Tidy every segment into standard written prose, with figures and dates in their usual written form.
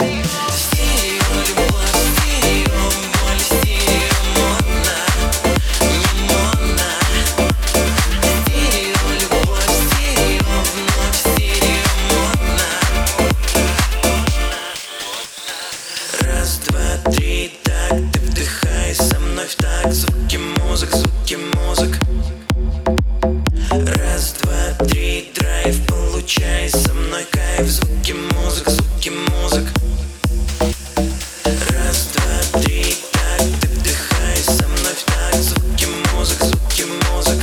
Раз, два, три, так, ты вдыхай со мной в такт. Звуки музык, звуки музык. Раз, два, три, драйв, получай со мной кайф. Звуки музык, звуки музык. Раз, два, три, так, ты вдыхай со мной в такт. Звуки музык, звуки музык.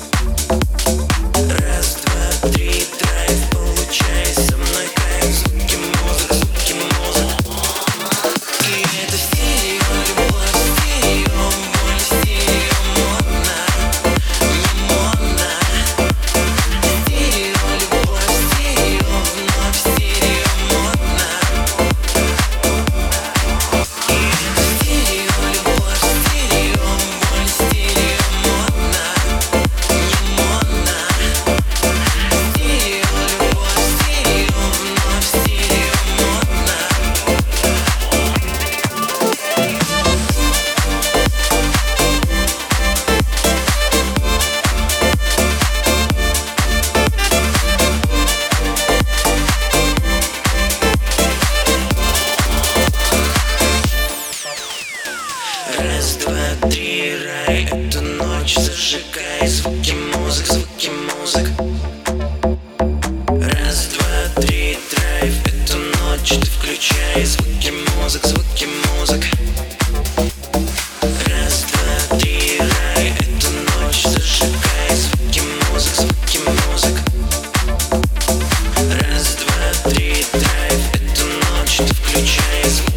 Раз, два, три, драйв, получай со мной кайф. Звуки музык, звуки музык. И это стерео, любовь, стерео, боль, стерео, модно, не модно. Стерео, любовь, стерео, вновь стерео, модно. И это стерео, любовь, стерео, боль, стерео, модно, не модно. Стерео, любовь, стерео, вновь стерео, модно. Раз, два, три, рай, эту ночь зажигай. Звуки музык, звуки музык. Раз, два, три, драйв, эту ночь ты включай. Звуки музык, звуки музык. Раз, два, три, рай, эту ночь зажигай. Звуки музык, звуки музык. Раз, два, три, драйв, эту ночь ты включай.